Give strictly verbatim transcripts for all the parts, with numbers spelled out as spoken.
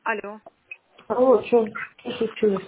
Алло. Алло, что случилось?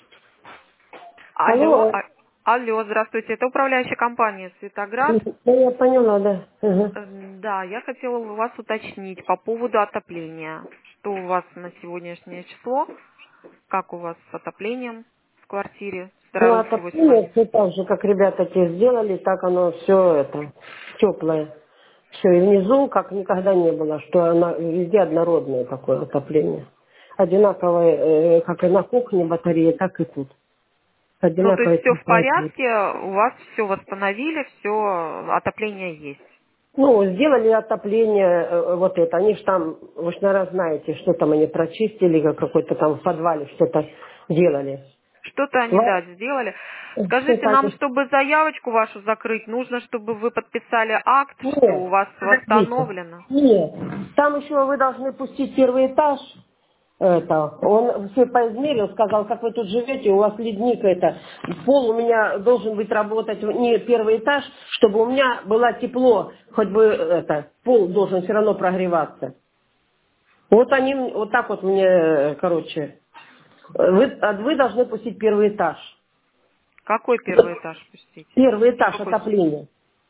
Алло. Алло, а- Алло, здравствуйте. Это управляющая компания «Светоград». ну, я поняла, да. Ага. Эм, Да, я хотела у вас уточнить по поводу отопления. Что у вас на сегодняшнее число? Как у вас с отоплением в квартире? Ну, Стараюсь его отопление сегодня. все так же, как ребята те сделали, так оно все это, теплое. Все, и внизу, как никогда не было, что она везде однородное такое отопление. Одинаковое, э, как и на кухне батареи, так и тут. Ну, то есть Одинаковая все в температура. порядке, у вас все восстановили, все, отопление есть. Ну, сделали отопление, э, вот это. Они же там, вы же, наверное, знаете, что там они прочистили, как какой-то там в подвале что-то делали. Что-то они, да, Ва- сделали. Скажите, Что-то нам, они... чтобы заявочку вашу закрыть, нужно, чтобы вы подписали акт, что у Нет, вас подождите. восстановлено. Нет. Там еще вы должны пустить первый этаж. Это. Он все поизмерил, сказал, как вы тут живете, у вас ледник это. Пол у меня должен быть работать не первый этаж, чтобы у меня было тепло, хоть бы это, пол должен все равно прогреваться. Вот они, м- вот так вот мне, э, короче, э, вы, а вы должны пустить первый этаж. Какой первый этаж пустить? Первый В этаж какой? отопления.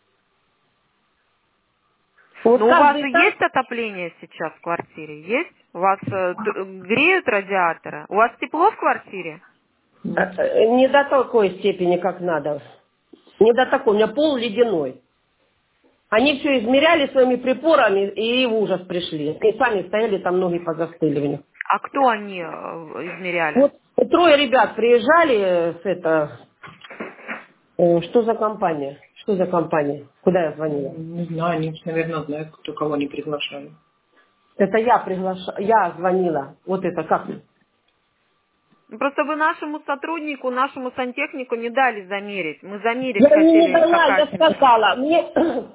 Вот Ну, у вас каждый же этаж, есть отопление сейчас в квартире? Есть? У вас э, т- греют радиаторы? У вас тепло в квартире? э, э, не до такой степени, как надо. Не до такой, у меня пол ледяной. Они все измеряли своими приборами и в ужас пришли. И сами стояли, там ноги позастыли в них. А кто они э, измеряли? Вот трое ребят приезжали э, с это, э, что за компания? Что за компания? Куда я звонила? Не знаю, они, наверное, знают, кто кого не приглашали. Это я приглашала, я звонила. Вот это как? Ну, просто вы нашему сотруднику, нашему сантехнику не дали замерить. Мы замерить Я ей не хотели, дала, какая я температура. сказала. Мне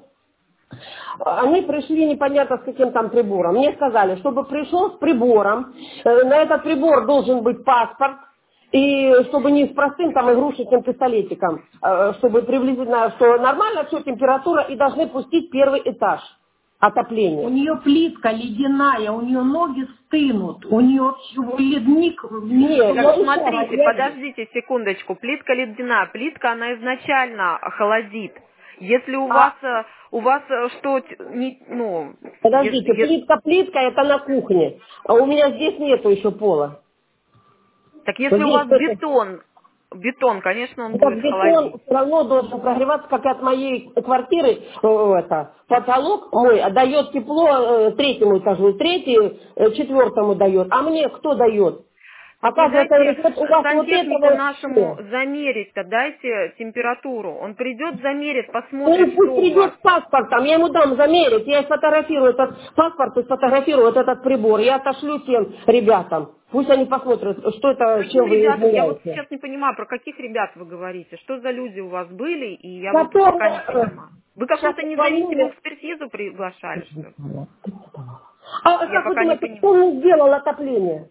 они пришли непонятно с каким там прибором. Мне сказали, чтобы пришел с прибором, э, на этот прибор должен быть паспорт, и чтобы не с простым там игрушечным пистолетиком, э, чтобы приблизительно, что нормально все, температура, и должны пустить первый этаж У отопления. нее плитка ледяная, у нее ноги стынут, у нее ледник Нет, Так я внизу. еще раз, смотрите, я- подождите секундочку. Плитка ледяная. Плитка, она изначально холодит. Если у вас, а, э, у вас э, что, т- не, ну, е- подождите, е- плитка-плитка это на кухне, а у меня здесь нету еще пола. так Вот если у здесь вас что-то. бетон, бетон, конечно, он Этот будет бетон холодить. все равно должен прогреваться, как от моей квартиры. э, Это, потолок мой дает тепло э, третьему этажу, третий э, четвертому дает. А мне кто дает? Так вы Оказывается, дайте говорит, вот у вас вот сантехнику этого нашему все. замерить-то, дайте температуру. Он придет, замерит, посмотрит, Он пусть что у вас. придет с паспортом, я ему дам замерить, я сфотографирую этот паспорт и сфотографирую вот этот прибор. Я отошлю тем ребятам. Пусть они посмотрят, что это, Каким чем вы ребятам? Я вот изменяете. сейчас не понимаю, про каких ребят вы говорите. Что за люди у вас были, и я вот пока не Которые э, понимаю. Вы сейчас какую-то независимую звонили. экспертизу приглашали, что ли? А Я как вы пока не думаете, кто понимаю. мне сделал отопление?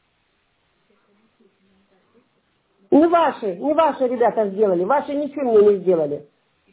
Не ваши, не ваши ребята сделали, ваши ничего мне не сделали.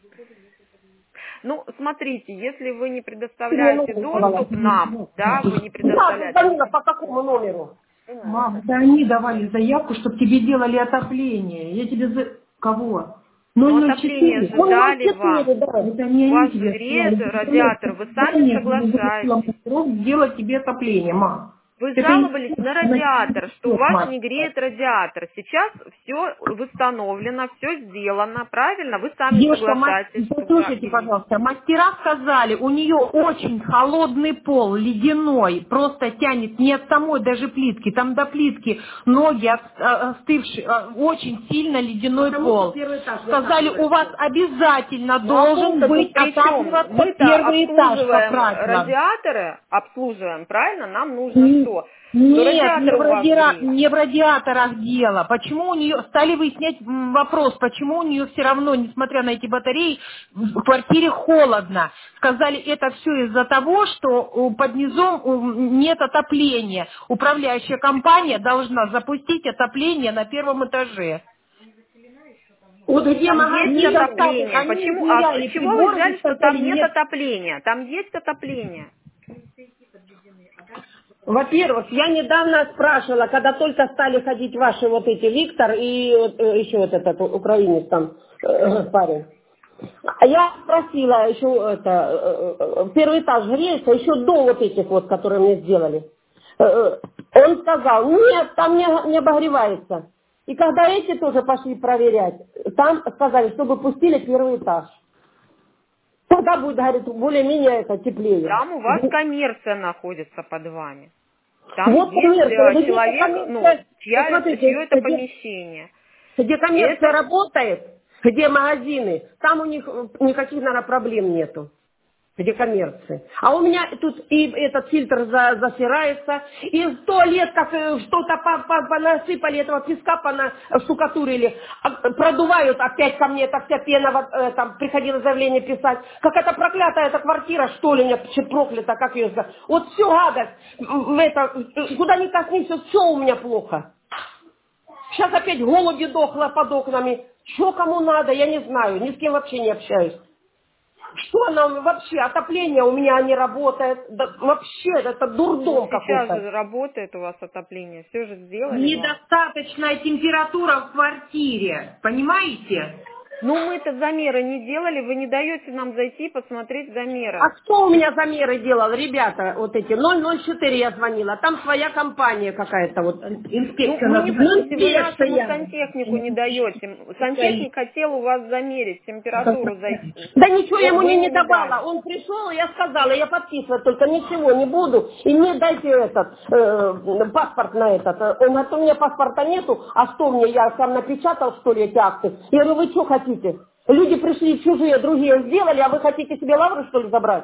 Ну, смотрите, если вы не Ты мне предоставляете номер давала. доступ нам, да, вы не Да, ты предоставляете. звонила по какому номеру? Мам, это они давали заявку, чтобы тебе делали отопление. Я тебе за... Кого? Но отопление ноль ноль четыре. же Он ноль дали вам. четыре, да. Это не У они вас же тебе греет сказали. радиатор, вы сами Нет, я выручила соглашаетесь. мастеров сделать тебе отопление, мам. Вы Это не жаловались на радиатор, что у вас не мастер. греет радиатор. Сейчас все восстановлено, все сделано, правильно? Вы сами Девушка, ма- соглашаетесь, что вы послушайте, объявите. пожалуйста, мастера сказали, у нее очень холодный пол, ледяной, просто тянет не от самой даже плитки, там до плитки ноги от- а, остывшие, а, очень сильно ледяной Потому что пол. первый этаж Сказали, у вас закапывается. обязательно Ну а должен пол-то быть тут при чем? отапливаться Мы-то первый этаж по обслуживаем правилам. радиаторы, обслуживаем, правильно? Нам нужно Н- что? Что Нет, не радиатор в, у вас радиа- греет. не в радиаторах дело. Почему у нее, стали выяснять м, вопрос, почему у нее все равно, несмотря на эти батареи, в квартире холодно. Сказали, это все из-за того, что у- под низом у, нет отопления. Управляющая компания должна запустить отопление на первом этаже. Вот где Там есть магазин, отопление. Они Почему? А с измеряли чего вы приборы, взяли, и что сказали, там нет нет. отопления? Там есть отопление. Во-первых, я недавно спрашивала, когда только стали ходить ваши вот эти Виктор и вот, э, еще вот этот украинец там э, парень. А я спросила еще это, э, э, первый этаж греется, еще до вот этих вот, которые мне сделали. Э, э, Он сказал, нет, там не, не обогревается. И когда эти тоже пошли проверять, там сказали, чтобы пустили первый этаж. Тогда будет, говорит, более-менее это теплее. Там у вас коммерция находится под вами. Там Вот есть коммерция. э, Где человек, коммерция? ну, Вот чья, смотрите, чье это где, помещение. где коммерция Это, работает, где магазины, там у них э, никаких, наверное, проблем нету. Где коммерции. А у меня тут и этот фильтр за, засирается, и в туалет, как э, что-то по, по, понасыпали, этого песка понаштукатурили, а, продувают опять ко мне, эта вся пена, вот, э, там приходилось заявление писать. Как это проклятая эта квартира, что ли, у меня ч- проклята, как ее сказать. Вот все гадость, м, это, э, куда ни коснись, вот все у меня плохо. Сейчас опять голуби дохло под окнами. Что кому надо, я не знаю, ни с кем вообще не общаюсь. Что нам вообще, отопление у меня не работает, да, вообще это ну, дурдом сейчас какой-то. же работает у вас отопление, все же сделали вам. Недостаточная температура в квартире, понимаете? Ну, мы-то замеры не делали, вы не даете нам зайти посмотреть замеры. А кто у меня замеры делал, ребята, вот эти, ноль ноль четыре я звонила, там своя компания какая-то вот, Ну, инспекция. мы не в Ну, курсе, вы нашему инспекция. сантехнику не даете. Сантехник хотел у вас замерить температуру, зайти. Да ничего я Вы ему вы не, ему не не давала. дали. Он пришел, я сказала, я подписывать только ничего не буду. И мне дайте этот э, паспорт на этот. Он говорит, у меня паспорта нету, а что мне, я сам напечатал, что ли, эти акты? Я говорю, вы что хотите? Люди пришли чужие, другие сделали, а вы хотите себе лавры, что ли, забрать?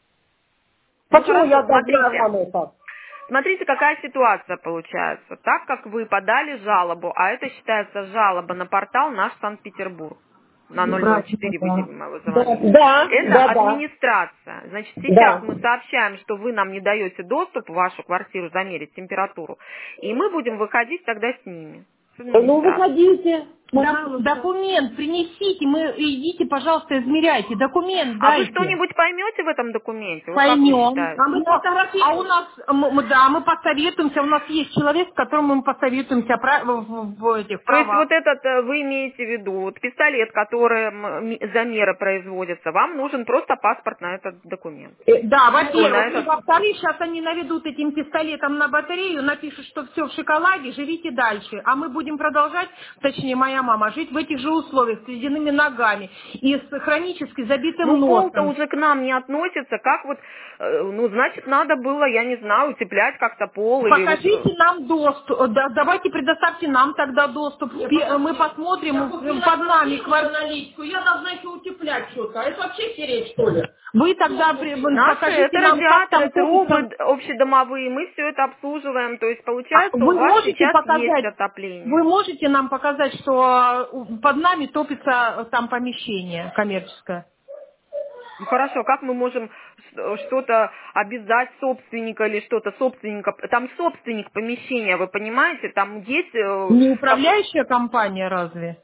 Ну, Почему я хорошо, должна смотрите. вам это? Смотрите, какая ситуация получается. Так как вы подали жалобу, а это считается жалоба на портал «Наш Санкт-Петербург». На ноль ноль четыре, видимо, вы Да, звонили. да, Это да, да, администрация. Значит, сейчас да. мы сообщаем, что вы нам не даете доступ в вашу квартиру замерить температуру, и мы будем выходить тогда с ними, с Ну, администрацией. выходите. Да- документ принесите, мы идите, пожалуйста, измеряйте. Документ А вы дайте. что-нибудь поймете в этом документе? Вот как вы Поймем. считаете? А мы Ну, а у фотографируем. нас, м- м- да, мы посоветуемся, у нас есть человек, с которым мы посоветуемся про- в, в- в этих То есть правах. вот этот, э, вы имеете в виду, вот пистолет, которым ми- замеры производятся, вам нужен просто паспорт на этот документ. Э, Да, Ой, на во-первых. И этот... во-вторых, сейчас они наведут этим пистолетом на батарею, напишут, что все в шоколаде, живите дальше. А мы будем продолжать, точнее моя мама, жить в этих же условиях, с ледяными ногами и с хронически забитым Ну, пол-то носом. уже к нам не относится, как вот, э, ну, значит, надо было, я не знаю, утеплять как-то пол или вот... э, Покажите нам доступ, да, давайте предоставьте нам тогда доступ. Пе- Мы посмотрим под нами квартиру. Я должна еще утеплять что-то. А это вообще сереть, что ли? Вы тогда при- вы Наши, покажите это нам, как радиаторы, там трубы топится. д- общедомовые, мы все это обслуживаем, то есть А получается у Вы вас можете сейчас есть показать, вы отопление. можете нам показать, что э, под нами топится э, там помещение коммерческое? Ну хорошо, как мы можем ш- что-то обязать собственника или что-то собственника? Там собственник помещения, вы понимаете, там есть... э, Не как- управляющая компания разве?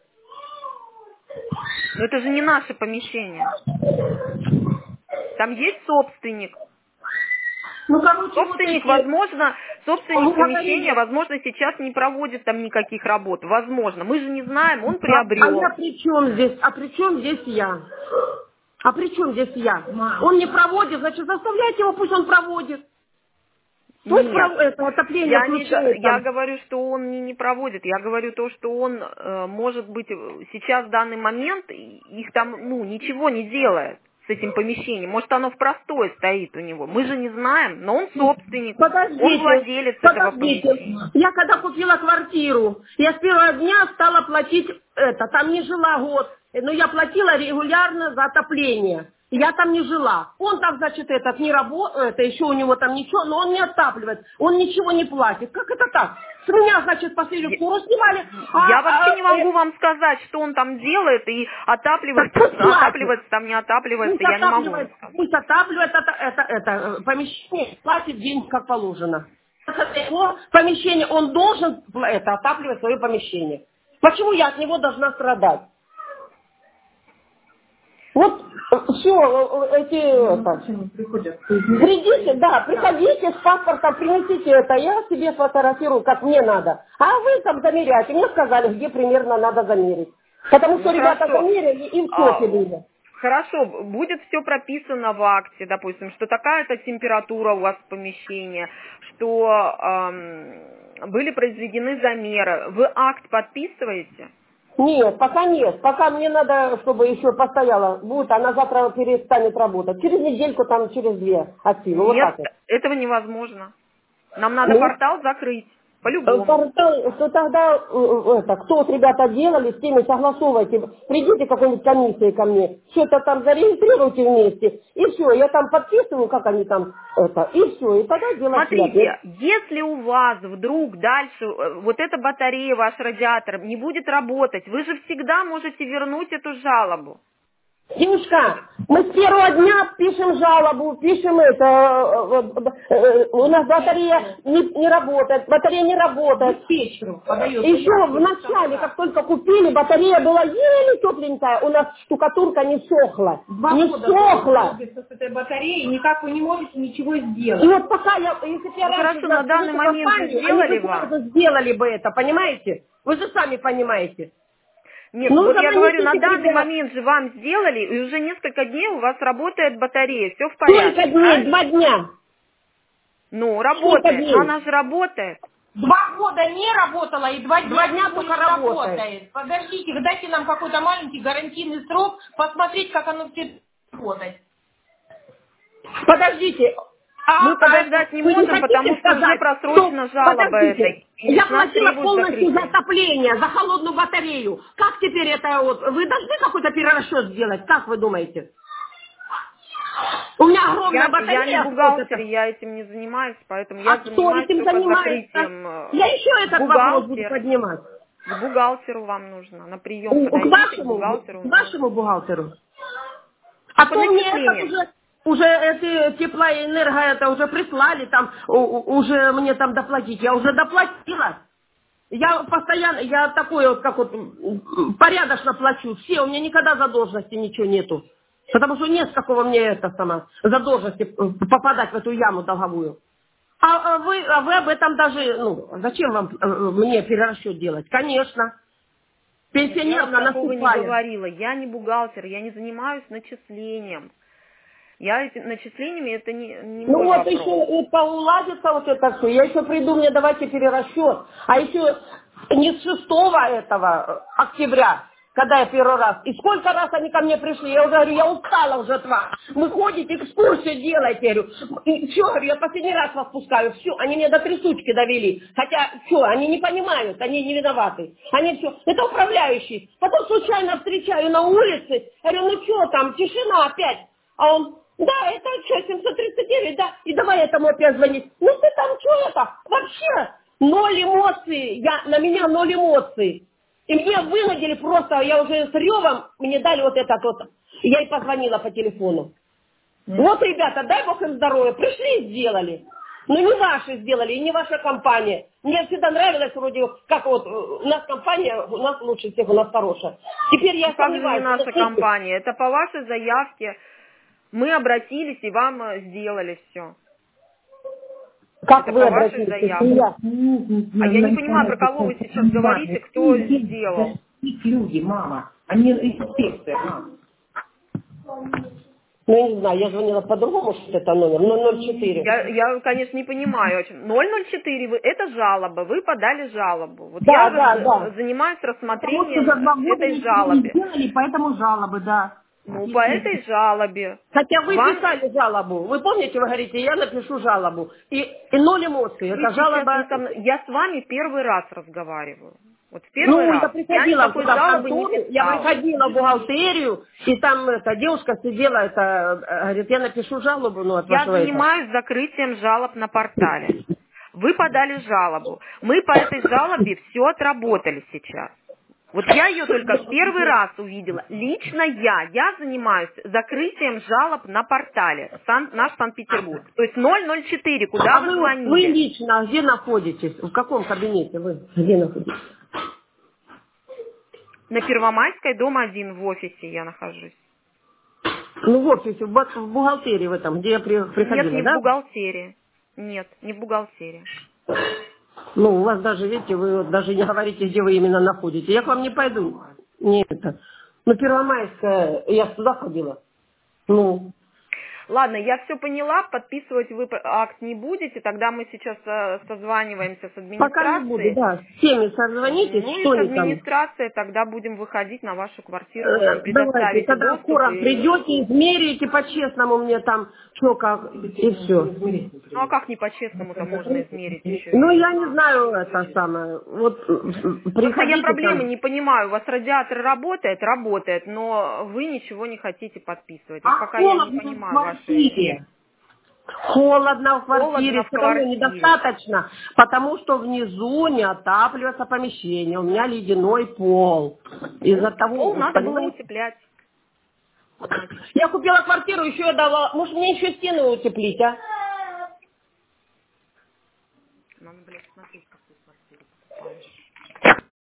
Но это же не наше помещение. Там есть собственник. Ну, короче, вот Собственник, эти... возможно, собственник Вы помещения, говорили... возможно, сейчас не проводит там никаких работ. Возможно. Мы же не знаем, он А, а я приобрел. при чем здесь? А при чем здесь я? А при чем здесь я? Он не проводит, значит, заставляйте его, пусть он проводит. Пусть Нет. пров- это отопление Я, не, га- включает я там. говорю, что он не, не проводит. Я говорю то, что он, э, может быть, э, сейчас в данный момент и- их там, ну, ничего не делает с этим помещением. Может, оно в простой стоит у него. Мы же не знаем, но он собственник, он Подождите, владелец этого подождите. помещения. Я когда купила квартиру, я с первого дня стала платить это, там не жила год, но я платила регулярно за отопление. Я там не жила. Он там, значит, этот не работает, это еще у него там ничего, но он не отапливает, он ничего не платит. Как это так? С меня, значит, последнюю Я, фуру снимали. а- я вообще а, не могу э, вам сказать, что он там делает, и так отапливается, пусть платит. отапливается там, не отапливается, Пусть я не могу вам отапливает, сказать. пусть отапливает это, это, это э, помещение, платит деньги как положено. Это его помещение, он должен это, отапливать свое помещение. Почему я от него должна страдать? Вот Все, эти... Почему приходят? Придите, да, приходите с паспортом, принесите это, я себе сфотографирую, как мне надо. А вы там замеряете. Мне сказали, где примерно надо замерить. Потому что Ну, ребята хорошо. замерили и в А, шоке были. Хорошо, будет все прописано в акте, допустим, что такая-то температура у вас в помещении, что эм, были произведены замеры. Вы акт подписываете? Нет, пока нет. Пока мне надо, чтобы еще постояла. Будет, она завтра перестанет работать. Через недельку, там, через две активы. Вот Нет, так вот. этого невозможно. Нам надо Ну, портал закрыть, э, по-любому. портал, что тогда, э, э, это, кто вот ребята делали, с теми согласовывайте. Придите к какой-нибудь комиссии ко мне, что-то там зарегистрируйте вместе, и все, я там подписываю, как они там, это, и все, и тогда делать шляпы. Смотрите, если у вас вдруг дальше э, вот эта батарея, ваш радиатор не будет работать, вы же всегда можете вернуть эту жалобу. Девушка, мы с первого дня пишем жалобу, пишем это, э, э, э, у нас батарея не, не работает, батарея не работает. Диспетчеру подается. Еще в начале, как только купили, батарея была еле тепленькая, у нас штукатурка не сохла, Два не года сохла. с этой батареей, никак вы не можете ничего сделать. И вот пока я, если бы я Ну, раньше хорошо, на данный знала момент же компанию, сделали они бы вам. сразу сделали бы это, понимаете? Вы же сами понимаете. Нет, Ну, вот я говорю, на занесите данный ребят. момент же вам сделали, и уже несколько дней у вас работает батарея, все в Сколько порядке, дней? правильно? Два дня. Ну, Сколько работает, дней? но она же работает. Два года не работала и два дня, Два дня больше только работает. работает. Подождите, вы дайте нам какой-то маленький гарантийный срок, посмотреть, как оно все работает. Подождите. А, Мы а, подождать не вы можем, хотите потому что уже сказать, просрочена что- жалоба подождите, этой. И я с нас платила требуют полностью за закрытия. отопление, за холодную батарею. Как теперь это вот? Вы должны какой-то перерасчет сделать? Как вы думаете? У меня огромная Я, батарея. я не вот бухгалтер, это. я этим не занимаюсь, поэтому А я кто занимаюсь этим только занимается? закрытием. э, Я еще этот вопрос буду Бухгалтер. поднимать. К бухгалтеру вам нужно, на прием У- К подойдите, к вашему, бухгалтеру. к вашему бухгалтеру. А По то мне этот начислениям. уже, уже эти тепла и энерго это уже прислали, там у- у- уже мне там доплатить. Я уже доплатила. Я постоянно, я такой вот, как вот, м, порядочно плачу. Все, у меня никогда задолженности ничего нету. Потому что нет такого мне это сама, задолженности э, попадать в эту яму долговую. А, а вы, а вы об этом даже, ну, зачем вам э, мне перерасчет делать? Конечно. Нет, я Пенсионер вот на такого не наступает. говорила. Я не бухгалтер, я не занимаюсь начислением. Я эти, начислениями это не, не Ну мой вот вопрос. еще это уладится вот это все. Я еще приду, мне давайте перерасчет. А еще не с шестого этого октября, когда я первый раз. И сколько раз они ко мне пришли, я уже говорю, я устала уже от вас. Вы ходите, экскурсию делаете, говорю. И все, говорю, я последний раз вас пускаю. Все, они меня до трясучки довели. Хотя, что, они не понимают, они не виноваты. Они все, это управляющий. Потом случайно встречаю на улице, говорю, ну что там, тишина опять. А он, да, это что, семьсот тридцать девять, да, и давай этому опять звонить. Ну ты там что это? Вообще ноль эмоций, я, на меня ноль эмоций. И мне вынудили просто, я уже с ревом, мне дали вот этот вот, я и позвонила по телефону. Вот, ребята, дай бог им здоровья, пришли и сделали. Ну не ваши сделали, и не ваша компания. Мне всегда нравилось вроде, как вот э, у нас компания, у нас лучше всех, у нас хорошая. Теперь я Ну, как же не сомневаюсь. наша что- компания? Это по вашей заявке. Мы обратились и вам э, сделали все. Как Это вы по вашей обратились? заявке. Я. А я не понимаю, про кого вы сейчас говорите, кто сделал. Их люди, мама. Они инспекция, мама. Ну, я не знаю, я звонила по-другому, что это номер, но ноль четыре. Я, я, конечно, не понимаю. очень. ноль ноль четыре, вы, это жалоба, вы подали жалобу. Вот Да, я да, же да. занимаюсь Потому что рассмотрением за два года этой ничего не жалобы. сделали, поэтому жалобы, да. Ну, по этой жалобе. Хотя вы Вам- писали жалобу. Вы помните, вы говорите, я напишу жалобу. И, и ноль эмоций. Вы Это сейчас жалоба... не со мной- Я с вами первый раз разговариваю. Вот в Ну, первый я раз. Я приходила никакой туда в жалобы не контору, я писала. приходила в бухгалтерию, и там эта девушка сидела, это, э, говорит, я напишу жалобу, ну, от Я вашего этого. занимаюсь закрытием жалоб на портале. Вы подали жалобу. Мы по этой жалобе все отработали сейчас. Вот я ее только в первый раз увидела. Лично я. Я занимаюсь закрытием жалоб на портале. Сан- наш Санкт-Петербург. То есть ноль ноль четыре. Куда А вы вы, звонили? вы лично где находитесь? В каком кабинете вы? Где находитесь? На Первомайской, дом один, в офисе я нахожусь. Ну, в офисе, в бу- в бухгалтерии в этом, где я при- приходила, Нет, не да? в бухгалтерии. Нет, не в бухгалтерии. Ну, у вас даже, видите, вы вот даже не говорите, где вы именно находитесь. Я к вам не пойду. Не это. Ну, Первомайская, я туда ходила. Ну, Ладно, я все поняла, подписывать вы п- акт не будете, тогда мы сейчас э, созваниваемся с пока не буду, администрацией. да. С теми созвонитесь, Ну и что с они там. администрацией тогда будем выходить на вашу квартиру, вы нам Э, Давайте, предоставите когда доступ скоро и... придете, измерите по-честному мне там, что как, и все. Ну а как не по-честному-то можно измерить еще Ну, и... я не знаю это самое. Вот э, Просто я приходите проблемы там. не понимаю. У вас радиатор работает, работает, но вы ничего не хотите подписывать. Вот А пока я не холодно в понимаю вашей... квартире. Холодно в Холодно квартире, в все равно квартире. недостаточно, потому что внизу не отапливается помещение, у меня ледяной пол. Из-за Ну, того, пол надо было понимаете, утеплять. Значит. я купила квартиру, еще я дала, может мне еще стены утеплить, а? Надо, блядь, смотреть, какую квартиру.